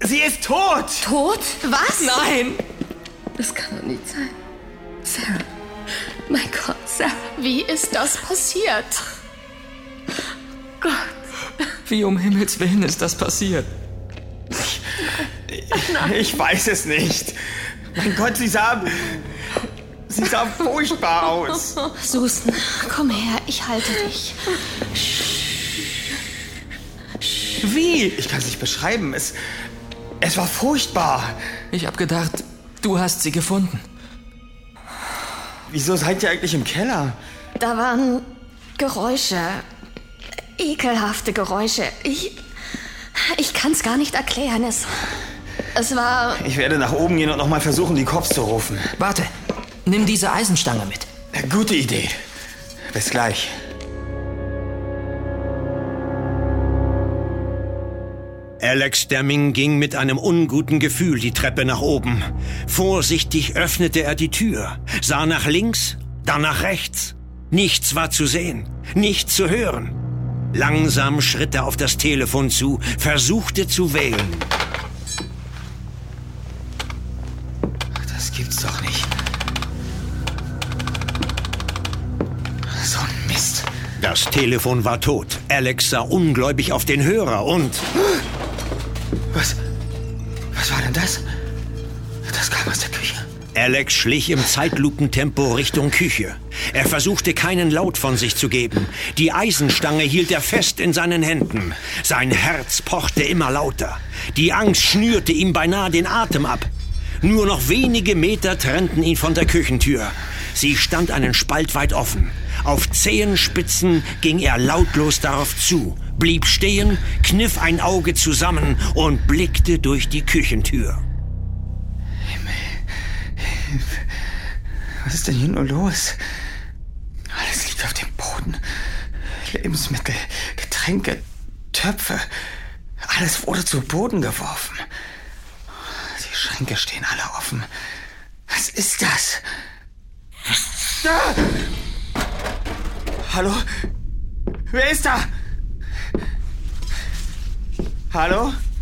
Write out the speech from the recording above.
Sie ist tot! Tot? Was? Nein! Das kann doch nicht sein. Sarah. Mein Gott, Sarah. Wie ist das passiert? Gott. Wie um Himmels Willen ist das passiert? Ich weiß es nicht. Mein Gott, sie sah furchtbar aus. Susan, komm her, ich halte dich. Wie? Ich kann es nicht beschreiben. Es war furchtbar. Ich hab gedacht, du hast sie gefunden. Wieso seid ihr eigentlich im Keller? Da waren Geräusche. Ekelhafte Geräusche. Ich kann's gar nicht erklären. Es war... Ich werde nach oben gehen und nochmal versuchen, die Cops zu rufen. Warte, nimm diese Eisenstange mit. Gute Idee. Bis gleich. Alex Deming ging mit einem unguten Gefühl die Treppe nach oben. Vorsichtig öffnete er die Tür, sah nach links, dann nach rechts. Nichts war zu sehen, nichts zu hören. Langsam schritt er auf das Telefon zu, versuchte zu wählen. Das gibt's doch nicht. So ein Mist. Das Telefon war tot. Alex sah ungläubig auf den Hörer und... Was war denn das? Das kam aus der Küche. Alex schlich im Zeitlupentempo Richtung Küche. Er versuchte keinen Laut von sich zu geben. Die Eisenstange hielt er fest in seinen Händen. Sein Herz pochte immer lauter. Die Angst schnürte ihm beinahe den Atem ab. Nur noch wenige Meter trennten ihn von der Küchentür. Sie stand einen Spalt weit offen. Auf Zehenspitzen ging er lautlos darauf zu, blieb stehen, kniff ein Auge zusammen und blickte durch die Küchentür. Himmel. Was ist denn hier nur los? Alles liegt auf dem Boden. Lebensmittel, Getränke, Töpfe. Alles wurde zu Boden geworfen. Die Schränke stehen alle offen. Was ist das? Ah! Hallo? Wer ist da? Hallo?